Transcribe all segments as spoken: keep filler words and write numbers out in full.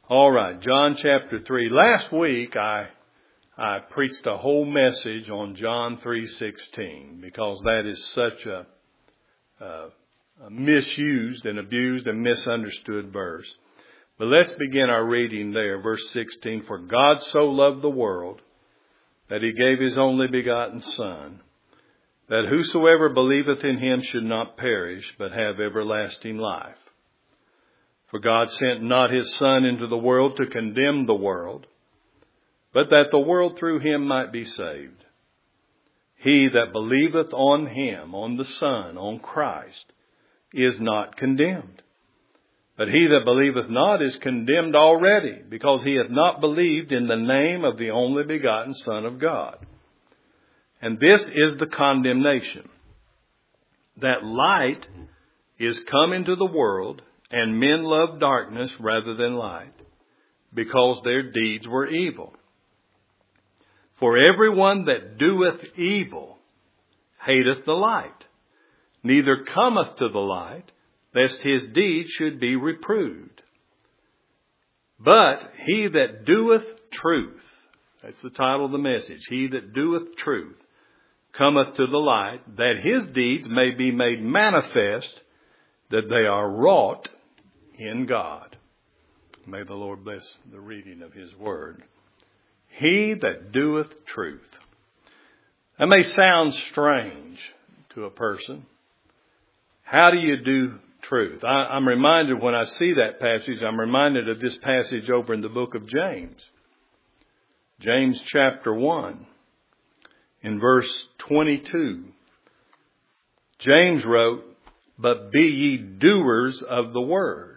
All right, John chapter three. Last week I I preached a whole message on John three sixteen because that is such a, a, a misused and abused and misunderstood verse. But let's begin our reading there, verse sixteen. For God so loved the world that he gave his only begotten Son, that whosoever believeth in him should not perish, but have everlasting life. For God sent not his Son into the world to condemn the world, but that the world through him might be saved. He that believeth on him, on the Son, on Christ, is not condemned. But he that believeth not is condemned already, because he hath not believed in the name of the only begotten Son of God. And this is the condemnation, that light is come into the world, and men love darkness rather than light, because their deeds were evil. For everyone that doeth evil hateth the light, neither cometh to the light, lest his deeds should be reproved. But he that doeth truth, that's the title of the message, he that doeth truth, cometh to the light, that his deeds may be made manifest, that they are wrought in God. May the Lord bless the reading of his word. He that doeth truth. That may sound strange to a person. How do you do truth? I, I'm reminded when I see that passage, I'm reminded of this passage over in the book of James. James chapter one, in verse twenty-two. James wrote, "But be ye doers of the word."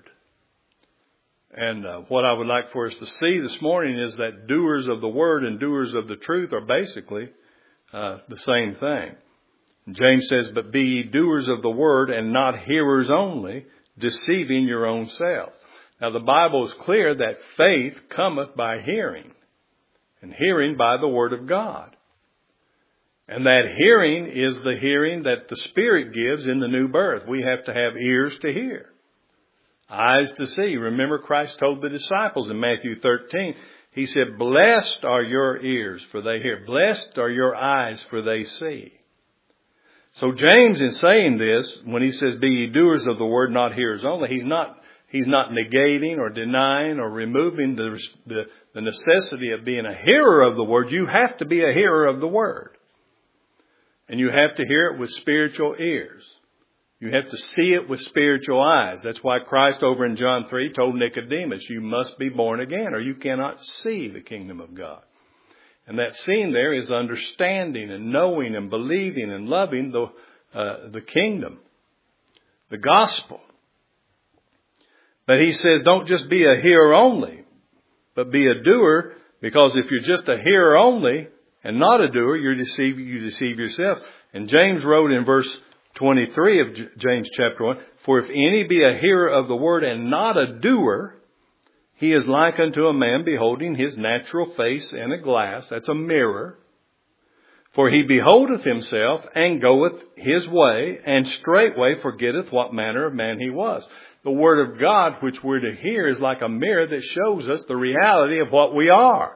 And uh, what I would like for us to see this morning is that doers of the word and doers of the truth are basically uh, the same thing. And James says, "But be ye doers of the word and not hearers only, deceiving your own self." Now the Bible is clear that faith cometh by hearing, and hearing by the word of God. And that hearing is the hearing that the Spirit gives in the new birth. We have to have ears to hear, eyes to see. Remember, Christ told the disciples in Matthew thirteen, he said, "Blessed are your ears, for they hear. Blessed are your eyes, for they see." So James, in saying this, when he says, "Be ye doers of the word, not hearers only," he's not he's not negating or denying or removing the, the, the necessity of being a hearer of the word. You have to be a hearer of the word. And you have to hear it with spiritual ears. You have to see it with spiritual eyes. That's why Christ over in John three told Nicodemus, you must be born again or you cannot see the kingdom of God. And that seeing there is understanding and knowing and believing and loving the, uh, the kingdom, the gospel. But he says, don't just be a hearer only, but be a doer, because if you're just a hearer only and not a doer, you deceive, you deceive yourself. And James wrote in verse twenty-three of James chapter one, "For if any be a hearer of the word and not a doer, he is like unto a man beholding his natural face in a glass." That's a mirror. "For he beholdeth himself and goeth his way, and straightway forgetteth what manner of man he was." The word of God, which we're to hear, is like a mirror that shows us the reality of what we are.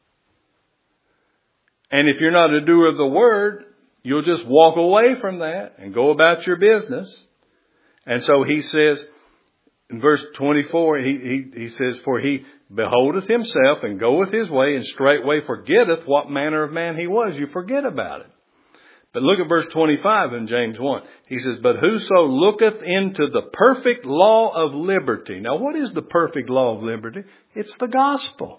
And if you're not a doer of the word, you'll just walk away from that and go about your business. And so he says in verse twenty-four, he, he, he says, "For he beholdeth himself and goeth his way, and straightway forgetteth what manner of man he was." You forget about it. But look at verse twenty-five in James one. He says, "But whoso looketh into the perfect law of liberty." Now, what is the perfect law of liberty? It's the gospel.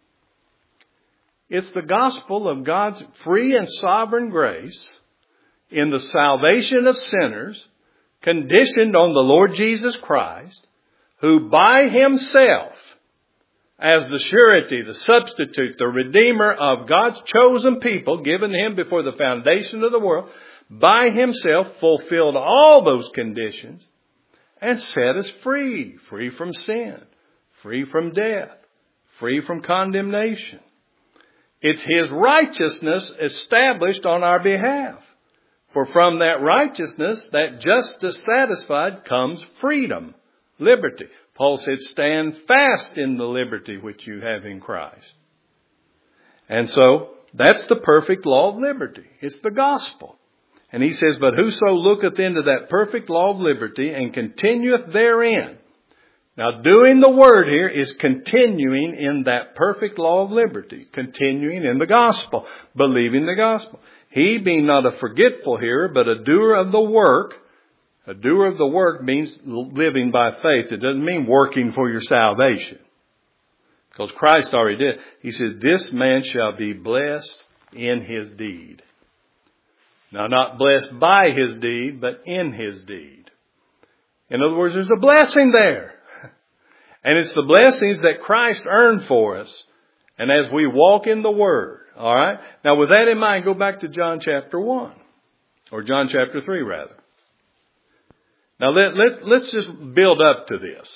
It's the gospel of God's free and sovereign grace in the salvation of sinners, conditioned on the Lord Jesus Christ, who by himself, as the surety, the substitute, the redeemer of God's chosen people, given him before the foundation of the world, by himself fulfilled all those conditions and set us free, free from sin, free from death, free from condemnation. It's his righteousness established on our behalf. For from that righteousness, that justice satisfied, comes freedom, liberty. Paul said, stand fast in the liberty which you have in Christ. And so, that's the perfect law of liberty. It's the gospel. And he says, but whoso looketh into that perfect law of liberty and continueth therein. Now, doing the word here is continuing in that perfect law of liberty. Continuing in the gospel. Believing the gospel. He being not a forgetful hearer, but a doer of the work. A doer of the work means living by faith. It doesn't mean working for your salvation. Because Christ already did. He said, this man shall be blessed in his deed. Now, not blessed by his deed, but in his deed. In other words, there's a blessing there. And it's the blessings that Christ earned for us. And as we walk in the Word. All right. Now, with that in mind, go back to John chapter one. Or John chapter three, rather. Now, let, let, let's just build up to this.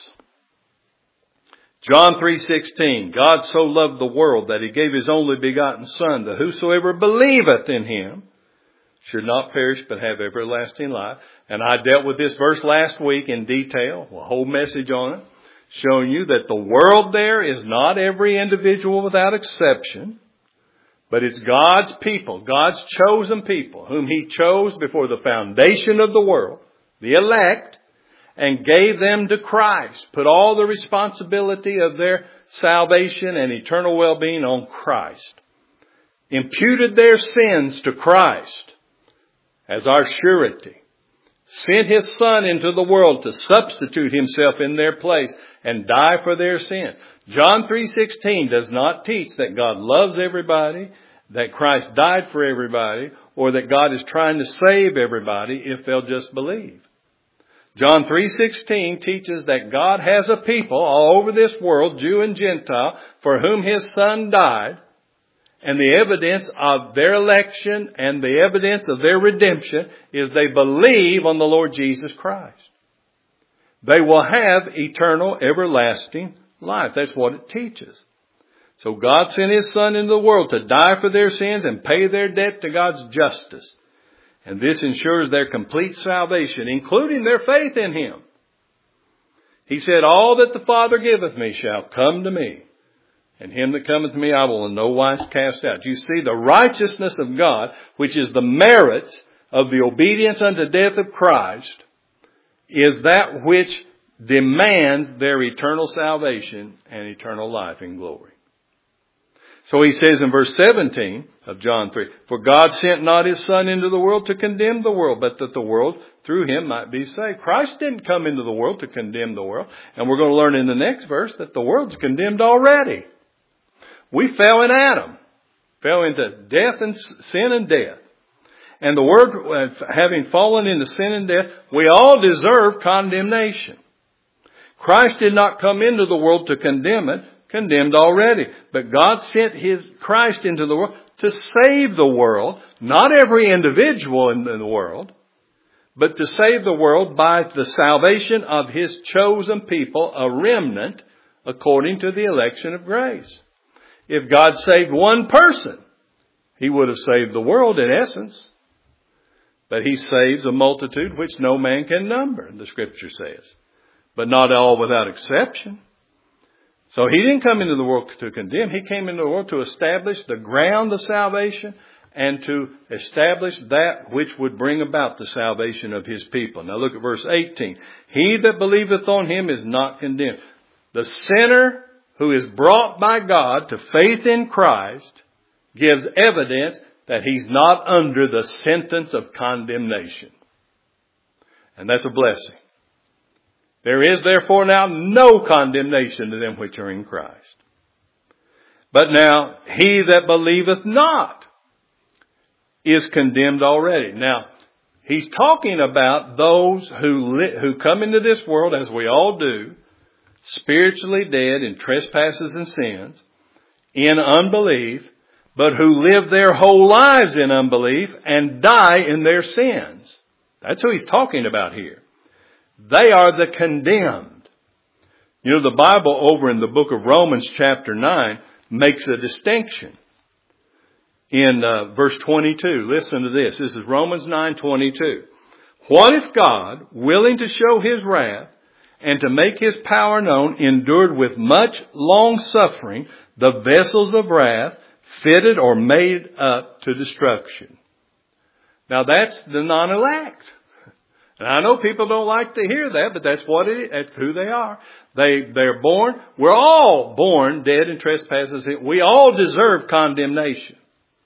John three sixteen. God so loved the world that he gave his only begotten Son, that whosoever believeth in him should not perish but have everlasting life. And I dealt with this verse last week in detail, a whole message on it, showing you that the world there is not every individual without exception, but it's God's people, God's chosen people, whom he chose before the foundation of the world, the elect, and gave them to Christ. Put all the responsibility of their salvation and eternal well-being on Christ. Imputed their sins to Christ as our surety. Sent his Son into the world to substitute himself in their place and die for their sins. John three sixteen does not teach that God loves everybody, that Christ died for everybody, or that God is trying to save everybody if they'll just believe. John three sixteen teaches that God has a people all over this world, Jew and Gentile, for whom his Son died. And the evidence of their election and the evidence of their redemption is they believe on the Lord Jesus Christ. They will have eternal, everlasting life. That's what it teaches. So God sent his Son into the world to die for their sins and pay their debt to God's justice. And this ensures their complete salvation, including their faith in him. He said, all that the Father giveth me shall come to me. And him that cometh to me I will in no wise cast out. You see, the righteousness of God, which is the merits of the obedience unto death of Christ, is that which demands their eternal salvation and eternal life in glory. So he says in verse seventeen of John three, for God sent not his Son into the world to condemn the world, but that the world through him might be saved. Christ didn't come into the world to condemn the world. And we're going to learn in the next verse that the world's condemned already. We fell in Adam, fell into death and sin and death. And the word, having fallen into sin and death, we all deserve condemnation. Christ did not come into the world to condemn it, condemned already. But God sent his Christ into the world to save the world, not every individual in the world, but to save the world by the salvation of his chosen people, a remnant, according to the election of grace. If God saved one person, he would have saved the world in essence. But he saves a multitude which no man can number, the scripture says. But not all without exception. So he didn't come into the world to condemn. He came into the world to establish the ground of salvation and to establish that which would bring about the salvation of his people. Now look at verse eighteen. He that believeth on him is not condemned. The sinner who is brought by God to faith in Christ gives evidence that he's not under the sentence of condemnation. And that's a blessing. There is therefore now no condemnation to them which are in Christ. But now he that believeth not is condemned already. Now, he's talking about those who li- who come into this world, as we all do, spiritually dead in trespasses and sins, in unbelief, but who live their whole lives in unbelief and die in their sins. That's who he's talking about here. They are the condemned. You know, the Bible over in the book of Romans chapter nine makes a distinction. In uh, verse twenty-two, listen to this. This is Romans nine twenty-two. What if God, willing to show his wrath, and to make his power known, endured with much long suffering the vessels of wrath, fitted or made up to destruction. Now that's the non-elect. And I know people don't like to hear that, but that's what it is. That's who they are. They, they're born. We're all born dead in trespasses. We all deserve condemnation.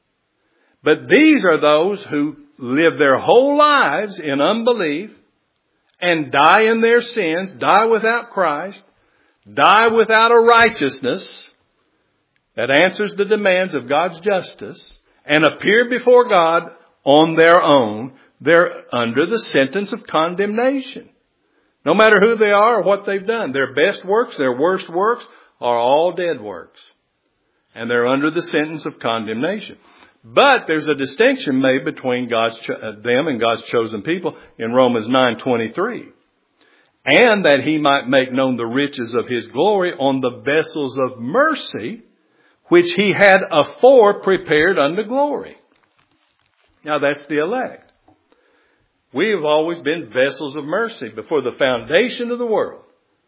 But these are those who live their whole lives in unbelief and die in their sins, die without Christ, die without a righteousness that answers the demands of God's justice, and appear before God on their own. They're under the sentence of condemnation. No matter who they are or what they've done, their best works, their worst works are all dead works. And they're under the sentence of condemnation. But there's a distinction made between God's them and God's chosen people in Romans nine twenty-three. And that he might make known the riches of his glory on the vessels of mercy, which he had afore prepared unto glory. Now that's the elect. We have always been vessels of mercy. Before the foundation of the world,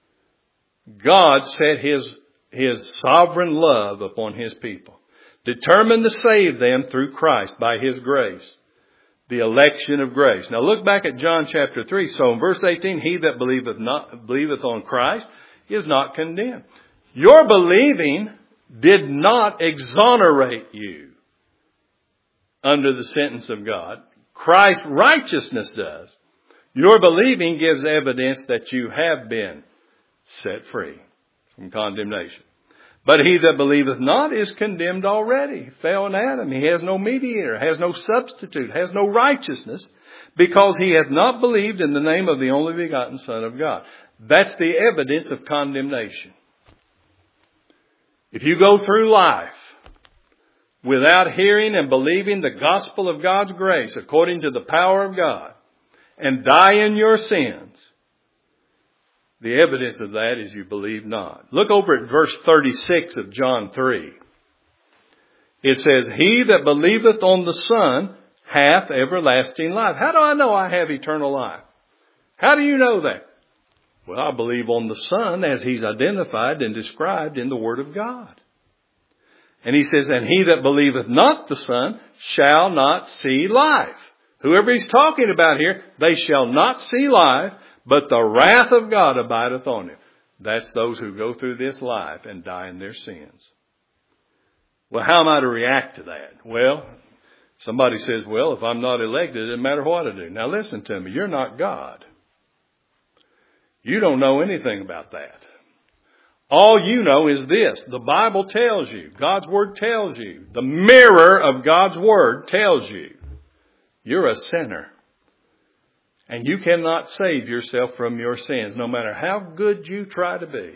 God set his, his sovereign love upon his people, determined to save them through Christ by his grace, the election of grace. Now look back at John chapter three. So in verse eighteen, he that believeth not, believeth on Christ is not condemned. Your believing did not exonerate you under the sentence of God. Christ's righteousness does. Your believing gives evidence that you have been set free from condemnation. But he that believeth not is condemned already. He fell in Adam. He has no mediator, has no substitute, has no righteousness, because he hath not believed in the name of the only begotten Son of God. That's the evidence of condemnation. If you go through life without hearing and believing the gospel of God's grace according to the power of God, and die in your sins, the evidence of that is you believe not. Look over at verse thirty-six of John three. It says, he that believeth on the Son hath everlasting life. How do I know I have eternal life? How do you know that? Well, I believe on the Son as he's identified and described in the Word of God. And he says, and he that believeth not the Son shall not see life. Whoever he's talking about here, they shall not see life, but the wrath of God abideth on him. That's those who go through this life and die in their sins. Well, how am I to react to that? Well, somebody says, well, if I'm not elected, it doesn't matter what I do. Now listen to me. You're not God. You don't know anything about that. All you know is this. The Bible tells you. God's Word tells you. The mirror of God's Word tells you. You're a sinner. And you cannot save yourself from your sins, no matter how good you try to be.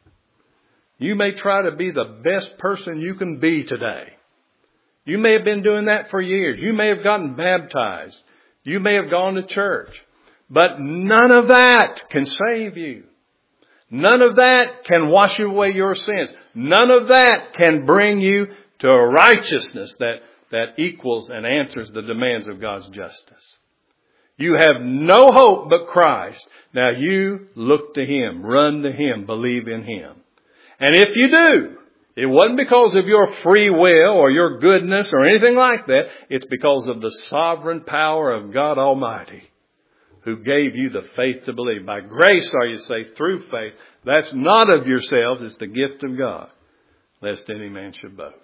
You may try to be the best person you can be today. You may have been doing that for years. You may have gotten baptized. You may have gone to church. But none of that can save you. None of that can wash away your sins. None of that can bring you to a righteousness that, that equals and answers the demands of God's justice. You have no hope but Christ. Now you look to Him, run to Him, believe in Him. And if you do, it wasn't because of your free will or your goodness or anything like that. It's because of the sovereign power of God Almighty, who gave you the faith to believe. By grace are you saved through faith. That's not of yourselves. It's the gift of God, lest any man should boast.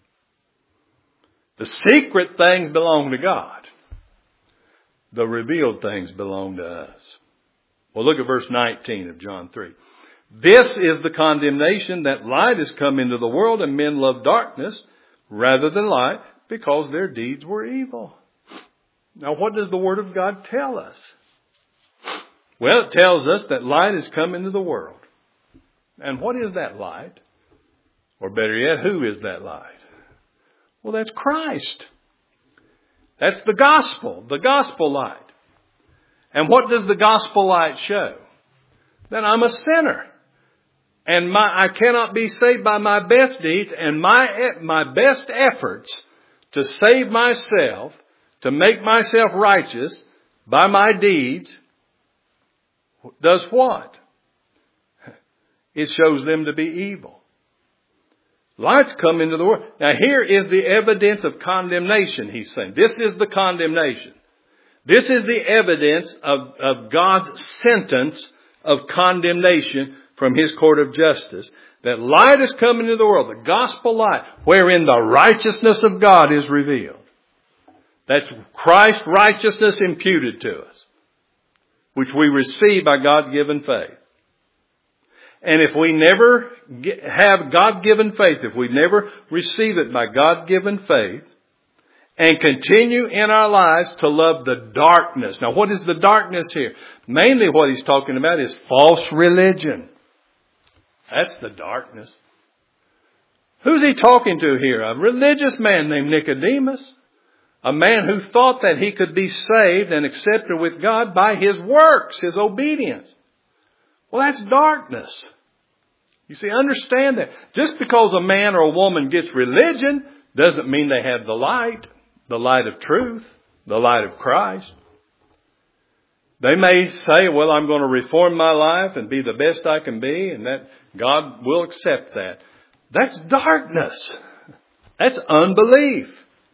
The secret things belong to God. The revealed things belong to us. Well, look at verse nineteen of John three. This is the condemnation, that light has come into the world, and men love darkness rather than light, because their deeds were evil. Now, what does the Word of God tell us? Well, it tells us that light has come into the world. And what is that light? Or better yet, who is that light? Well, that's Christ. That's the gospel, the gospel light. And what does the gospel light show? That I'm a sinner. And my, I cannot be saved by my best deeds, and my, my best efforts to save myself, to make myself righteous by my deeds, does what? it shows them to be evil. Light's come into the world. Now here is the evidence of condemnation, he's saying. This is the condemnation. This is the evidence of, of God's sentence of condemnation from His court of justice. That light is come into the world, the gospel light, wherein the righteousness of God is revealed. That's Christ's righteousness imputed to us, which we receive by God-given faith. And if we never have God-given faith, if we never receive it by God-given faith, and continue in our lives to love the darkness. Now what is the darkness here? Mainly what he's talking about is false religion. That's the darkness. Who's he talking to here? A religious man named Nicodemus. A man who thought that he could be saved and accepted with God by his works, his obedience. Well, that's darkness. You see, understand that. Just because a man or a woman gets religion doesn't mean they have the light, the light of truth, the light of Christ. They may say, well, I'm going to reform my life and be the best I can be, and that God will accept that. That's darkness. That's unbelief.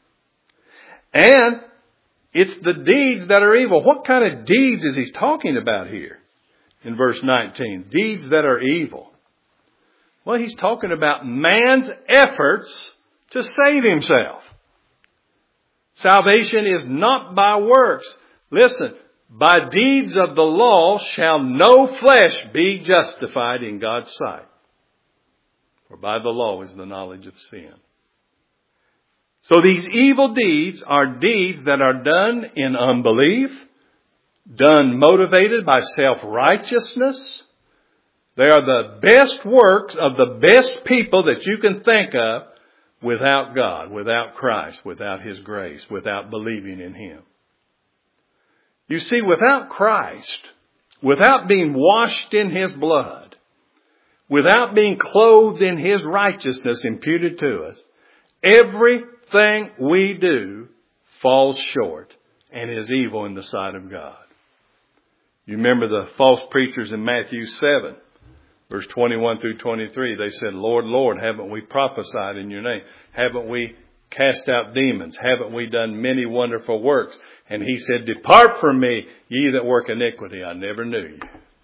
And it's the deeds that are evil. What kind of deeds is he talking about here in verse nineteen? Deeds that are evil. Well, he's talking about man's efforts to save himself. Salvation is not by works. Listen, by deeds of the law shall no flesh be justified in God's sight. For by the law is the knowledge of sin. So these evil deeds are deeds that are done in unbelief, done motivated by self-righteousness. They are the best works of the best people that you can think of without God, without Christ, without His grace, without believing in Him. You see, without Christ, without being washed in His blood, without being clothed in His righteousness imputed to us, everything we do falls short and is evil in the sight of God. You remember the false preachers in Matthew seven, verse twenty-one through twenty-three. They said, Lord, Lord, haven't we prophesied in your name? Haven't we cast out demons? Haven't we done many wonderful works? And He said, depart from me, ye that work iniquity. I never knew you.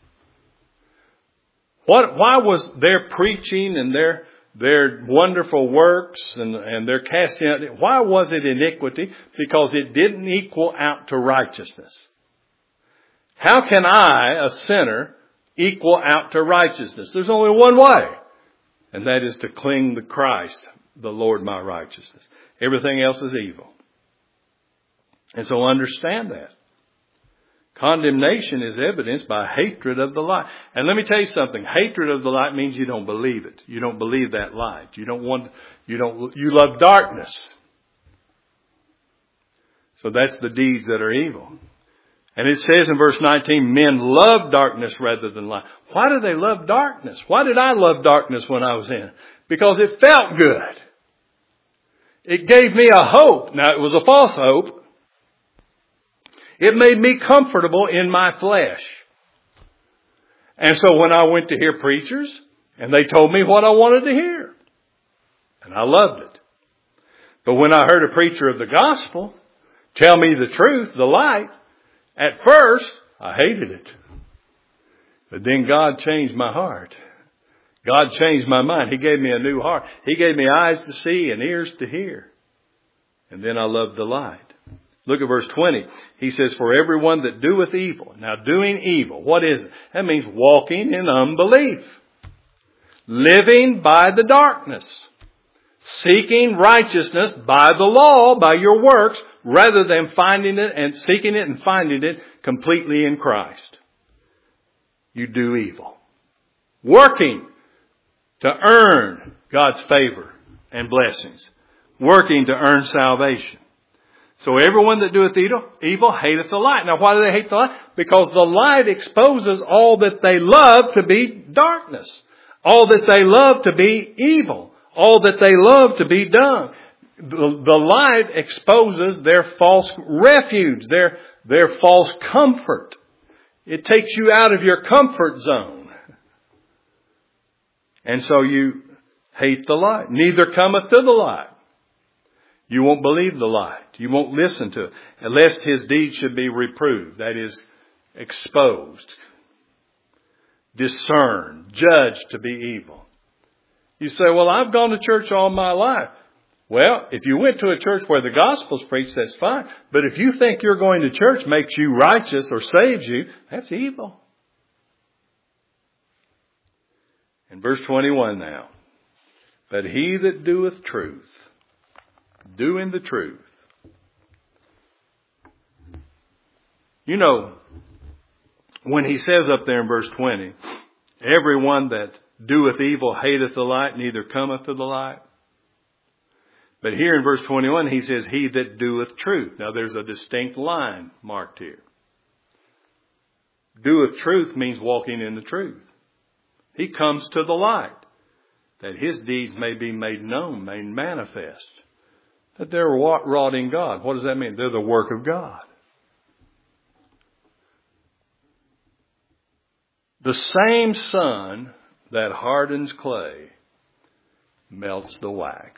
What, why was their preaching and their their wonderful works and, and their casting out, why was it iniquity? Because it didn't equal out to righteousness. How can I, a sinner, equal out to righteousness? There's only one way, and that is to cling to Christ, the Lord my righteousness. Everything else is evil. And so understand that. Condemnation is evidenced by hatred of the light. And let me tell you something. Hatred of the light means you don't believe it. You don't believe that light. You don't want, you don't, you love darkness. So that's the deeds that are evil. And it says in verse nineteen, men love darkness rather than light. Why do they love darkness? Why did I love darkness when I was in? Because it felt good. It gave me a hope. Now it was a false hope. It made me comfortable in my flesh. And so when I went to hear preachers, and they told me what I wanted to hear, and I loved it. But when I heard a preacher of the gospel tell me the truth, the light, at first I hated it. But then God changed my heart. God changed my mind. He gave me a new heart. He gave me eyes to see and ears to hear. And then I loved the light. Look at verse twenty. He says, for everyone that doeth evil. Now doing evil, what is it? That means walking in unbelief. Living by the darkness. Seeking righteousness by the law, by your works, rather than finding it and seeking it and finding it completely in Christ. You do evil. Working to earn God's favor and blessings. Working to earn salvation. So everyone that doeth evil, evil hateth the light. Now why do they hate the light? Because the light exposes all that they love to be darkness. All that they love to be evil. All that they love to be done. The, the light exposes their false refuge, their, their false comfort. It takes you out of your comfort zone. And so you hate the light. Neither cometh to the light. You won't believe the light. You won't listen to it. Lest his deeds should be reproved. That is, exposed, discerned, judged to be evil. You say, well, I've gone to church all my life. Well, if you went to a church where the gospel's preached, that's fine. But if you think you're going to church makes you righteous or saves you, that's evil. In verse twenty-one now. But he that doeth truth, doing the truth. You know, when he says up there in verse twenty, everyone that doeth evil hateth the light, neither cometh to the light. But here in verse twenty-one, he says, he that doeth truth. Now there's a distinct line marked here. Doeth truth means walking in the truth. He comes to the light, that his deeds may be made known, made manifest. That they're wrought in God. What does that mean? They're the work of God. The same sun that hardens clay melts the wax.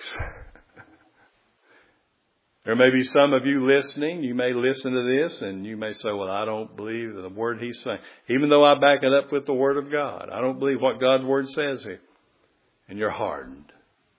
There may be some of you listening. You may listen to this and you may say, well, I don't believe the word he's saying. Even though I back it up with the word of God. I don't believe what God's word says here. And you're hardened.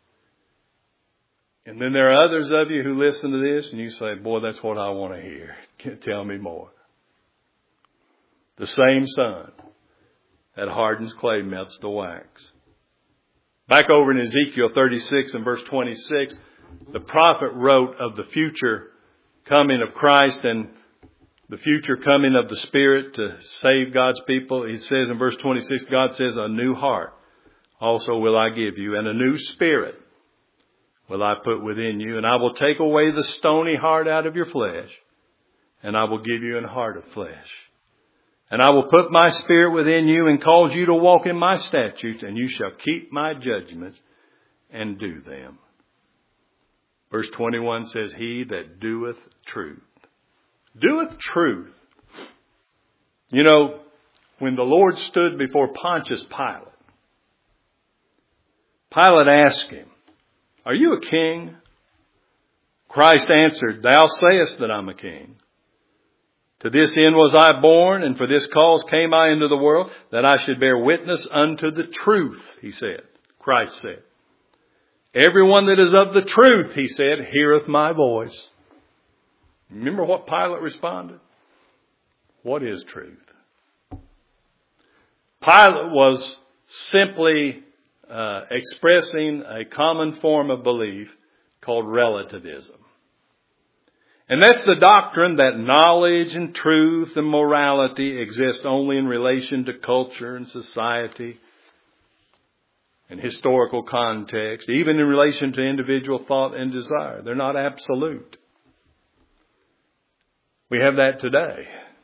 And then there are others of you who listen to this and you say, boy, that's what I want to hear. Tell me more. The same sun that hardens clay melts the wax. Back over in Ezekiel thirty-six and verse twenty-six, the prophet wrote of the future coming of Christ and the future coming of the Spirit to save God's people. He says in verse twenty-six, God says, a new heart also will I give you, and a new spirit will I put within you. And I will take away the stony heart out of your flesh, and I will give you an heart of flesh. And I will put my spirit within you and cause you to walk in my statutes, and you shall keep my judgments and do them. Verse twenty-one says, he that doeth truth. Doeth truth. You know, when the Lord stood before Pontius Pilate, Pilate asked him, are you a king? Christ answered, thou sayest that I'm a king. To this end was I born, and for this cause came I into the world, that I should bear witness unto the truth, he said. Christ said. Everyone that is of the truth, he said, heareth my voice. Remember what Pilate responded? What is truth? Pilate was simply uh, expressing a common form of belief called relativism. And that's the doctrine that knowledge and truth and morality exist only in relation to culture and society and historical context, even in relation to individual thought and desire. They're not absolute. We have that today.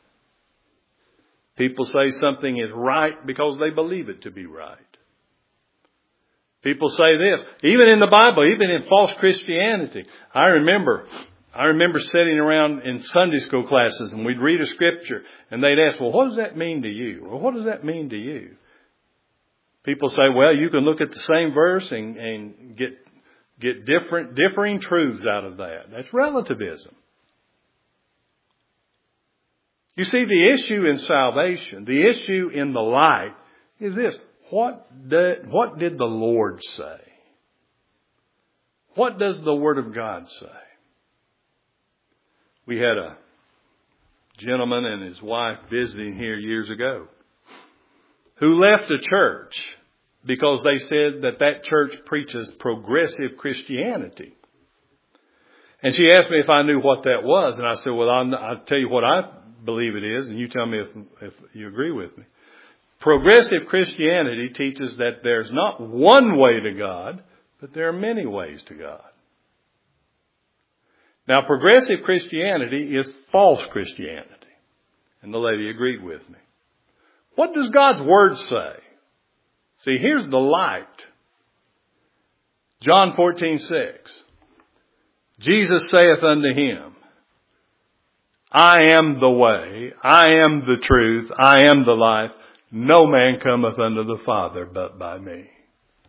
People say something is right because they believe it to be right. People say this, even in the Bible, even in false Christianity. I remember... I remember sitting around in Sunday school classes and we'd read a scripture and they'd ask, well, what does that mean to you? Or what does that mean to you? People say, well, you can look at the same verse and, and get, get different, differing truths out of that. That's relativism. You see, the issue in salvation, the issue in the light is this. What did, what did the Lord say? What does the Word of God say? We had a gentleman and his wife visiting here years ago who left a church because they said that that church preaches progressive Christianity. And she asked me if I knew what that was. And I said, well, I'll, I'll tell you what I believe it is, and you tell me if, if you agree with me. Progressive Christianity teaches that there's not one way to God, but there are many ways to God. Now, progressive Christianity is false Christianity. And the lady agreed with me. What does God's Word say? See, here's the light. John fourteen six. Jesus saith unto him, I am the way, I am the truth, I am the life. No man cometh unto the Father but by me.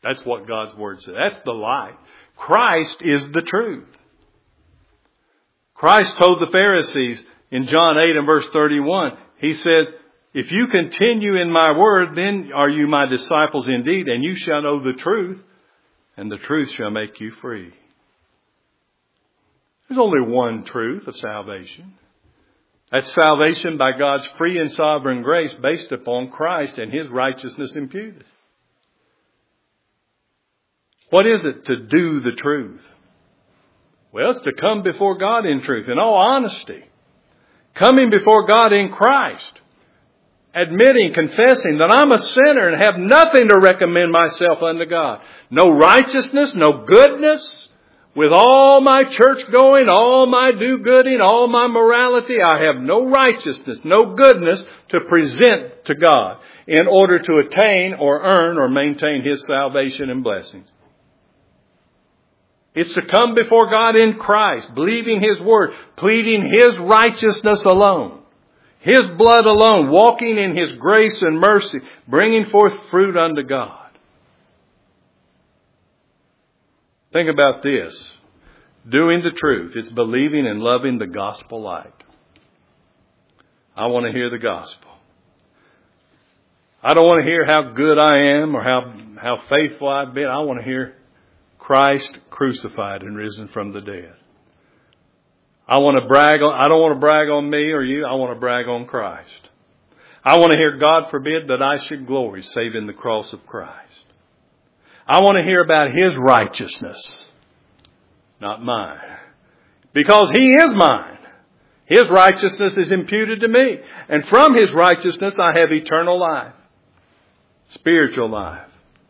That's what God's Word says. That's the light. Christ is the truth. Christ told the Pharisees in John eight and verse thirty-one, He said, if you continue in my word, then are you my disciples indeed, and you shall know the truth, and the truth shall make you free. There's only one truth of salvation. That's salvation by God's free and sovereign grace based upon Christ and His righteousness imputed. What is it to do the truth? Well, it's to come before God in truth, in all honesty. Coming before God in Christ. Admitting, confessing that I'm a sinner and have nothing to recommend myself unto God. No righteousness, no goodness. With all my church going, all my do-gooding, all my morality, I have no righteousness, no goodness to present to God in order to attain or earn or maintain His salvation and blessings. It's to come before God in Christ, believing His word, pleading His righteousness alone, His blood alone, walking in His grace and mercy, bringing forth fruit unto God. Think about this. Doing the truth. It's believing and loving the gospel light. I want to hear the gospel. I don't want to hear how good I am or how, how faithful I've been. I want to hear Christ crucified and risen from the dead. I want to brag on, I don't want to brag on me or you. I want to brag on Christ. I want to hear, God forbid, that I should glory save in the cross of Christ. I want to hear about His righteousness, not mine. Because He is mine. His righteousness is imputed to me. And from His righteousness I have eternal life. Spiritual life.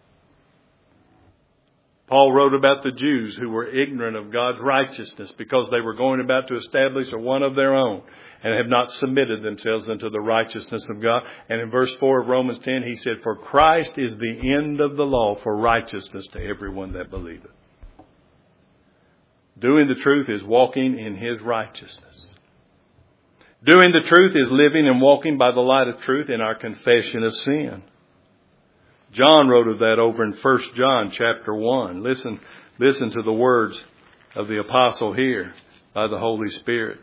Paul wrote about the Jews who were ignorant of God's righteousness because they were going about to establish a one of their own and have not submitted themselves unto the righteousness of God. And in verse four of Romans ten, he said, for Christ is the end of the law for righteousness to everyone that believeth. Doing the truth is walking in His righteousness. Doing the truth is living and walking by the light of truth in our confession of sin. John wrote of that over in First John chapter one. Listen, listen to the words of the apostle here by the Holy Spirit.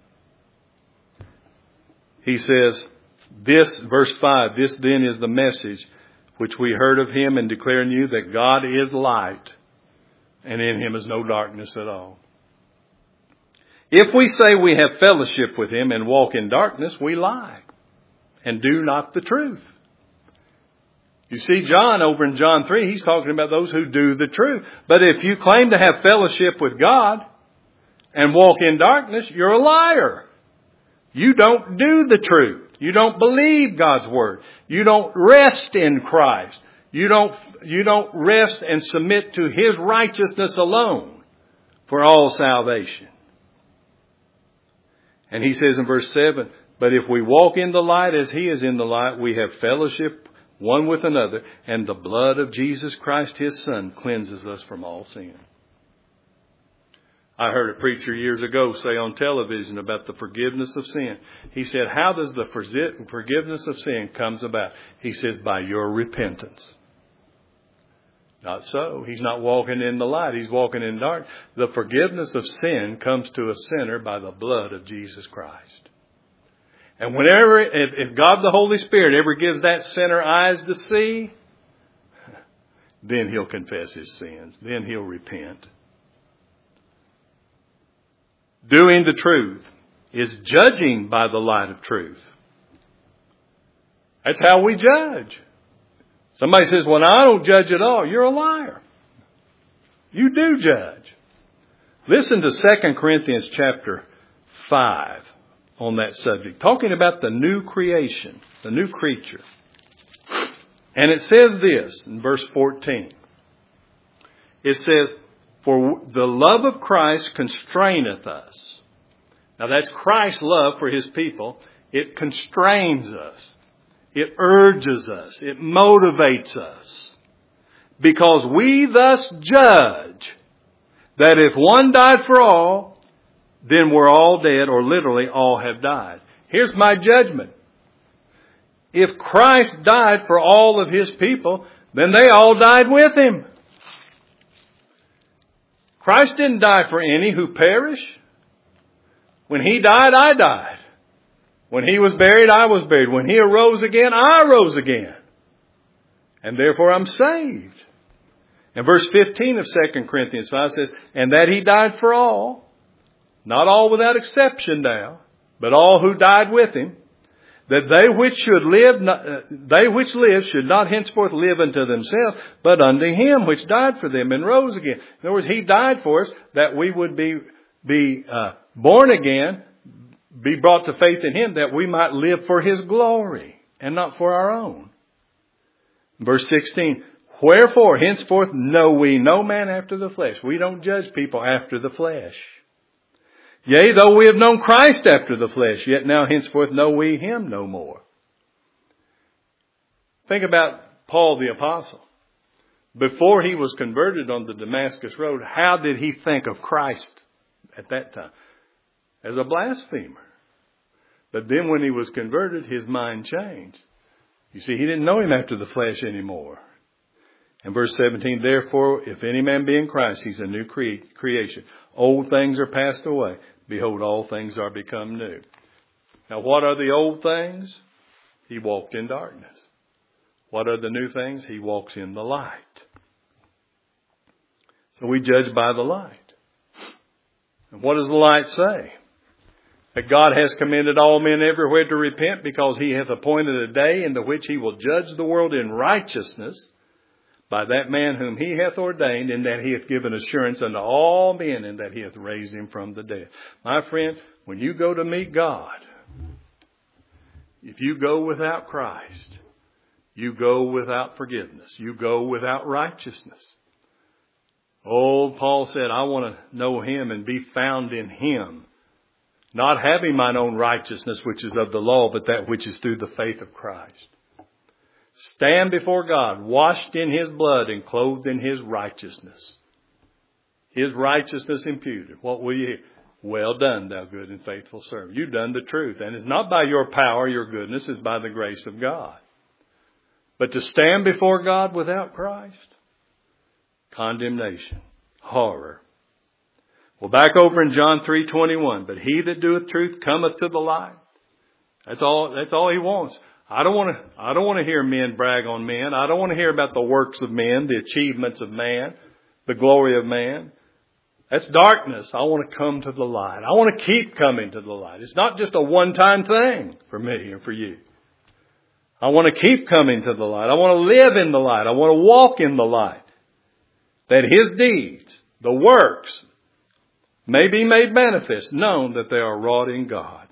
He says, this, verse five, this then is the message which we heard of Him and declare in you, that God is light and in Him is no darkness at all. If we say we have fellowship with Him and walk in darkness, we lie and do not the truth. You see, John over in John three, he's talking about those who do the truth. But if you claim to have fellowship with God and walk in darkness, you're a liar. You don't do the truth. You don't believe God's word. You don't rest in Christ. You don't, you don't rest and submit to His righteousness alone for all salvation. And he says in verse seven, but if we walk in the light as He is in the light, we have fellowship one with another, and the blood of Jesus Christ, His Son, cleanses us from all sin. I heard a preacher years ago say on television about the forgiveness of sin. He said, how does the forgiveness of sin comes about? He says, by your repentance. Not so. He's not walking in the light. He's walking in dark. The forgiveness of sin comes to a sinner by the blood of Jesus Christ. And whenever, if, if God the Holy Spirit ever gives that sinner eyes to see, then he'll confess his sins. Then he'll repent. Doing the truth is judging by the light of truth. That's how we judge. Somebody says, well, I don't judge at all. You're a liar. You do judge. Listen to Second Corinthians chapter five on that subject, talking about the new creation, the new creature. And it says this in verse fourteen. It says, for the love of Christ constraineth us. Now that's Christ's love for His people. It constrains us. It urges us. It motivates us. Because we thus judge that if one died for all, then we're all dead, or literally all have died. Here's my judgment. If Christ died for all of His people, then they all died with him. Christ didn't die for any who perish. When he died, I died. When he was buried, I was buried. When he arose again, I rose again. And therefore I'm saved. And verse fifteen of Second Corinthians five says, and that he died for all, not all without exception now, but all who died with him, that they which should live, they which live should not henceforth live unto themselves, but unto him which died for them and rose again. In other words, he died for us that we would be, be uh, born again, be brought to faith in him, that we might live for his glory and not for our own. Verse sixteen, wherefore henceforth know we no man after the flesh. We don't judge people after the flesh. Yea, though we have known Christ after the flesh, yet now henceforth know we him no more. Think about Paul the Apostle. Before he was converted on the Damascus Road, how did he think of Christ at that time? As a blasphemer. But then when he was converted, his mind changed. You see, he didn't know him after the flesh anymore. And verse seventeen, therefore, if any man be in Christ, he's a new cre- creation. Old things are passed away. Behold, all things are become new. Now, what are the old things? He walked in darkness. What are the new things? He walks in the light. So we judge by the light. And what does the light say? That God has commanded all men everywhere to repent, because he hath appointed a day in the which he will judge the world in righteousness by that man whom he hath ordained, in that he hath given assurance unto all men, and that he hath raised him from the dead. My friend, when you go to meet God, if you go without Christ, you go without forgiveness. You go without righteousness. Oh, Paul said, I want to know him and be found in him, not having mine own righteousness, which is of the law, but that which is through the faith of Christ. Stand before God, washed in his blood and clothed in his righteousness. His righteousness imputed. What will you hear? Well done, thou good and faithful servant. You've done the truth. And it's not by your power, your goodness, it's by the grace of God. But to stand before God without Christ, condemnation, horror. Well, back over in John three twenty-one, but he that doeth truth cometh to the light. That's all, that's all he wants. I don't want to, I don't want to hear men brag on men. I don't want to hear about the works of men, the achievements of man, the glory of man. That's darkness. I want to come to the light. I want to keep coming to the light. It's not just a one-time thing for me or for you. I want to keep coming to the light. I want to live in the light. I want to walk in the light. That his deeds, the works, may be made manifest, known that they are wrought in God.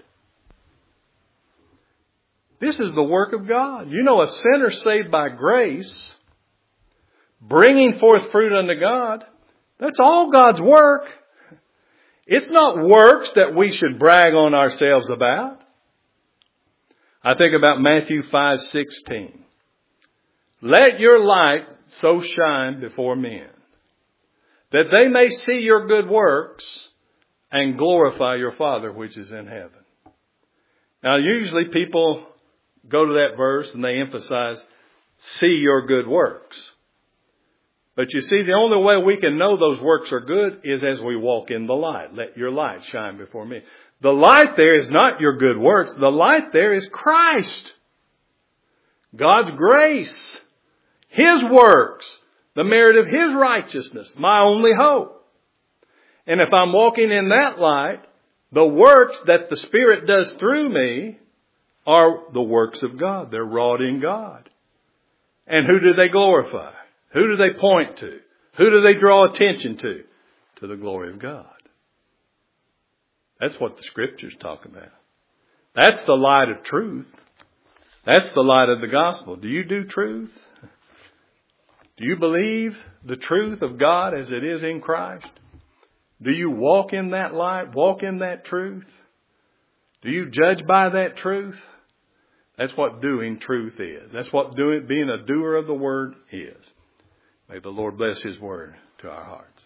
This is the work of God. You know, a sinner saved by grace, bringing forth fruit unto God, that's all God's work. It's not works that we should brag on ourselves about. I think about Matthew five sixteen. Let your light so shine before men, that they may see your good works and glorify your Father which is in heaven. Now, usually people go to that verse and they emphasize, see your good works. But you see, the only way we can know those works are good is as we walk in the light. Let your light shine before me. The light there is not your good works. The light there is Christ. God's grace. His works. The merit of his righteousness. My only hope. And if I'm walking in that light, the works that the Spirit does through me are the works of God. They're wrought in God. And who do they glorify? Who do they point to? Who do they draw attention to? To the glory of God. That's what the Scriptures talk about. That's the light of truth. That's the light of the gospel. Do you do truth? Do you believe the truth of God as it is in Christ? Do you walk in that light? Walk in that truth? Do you judge by that truth? That's what doing truth is. That's what doing, being a doer of the word is. May the Lord bless his word to our hearts.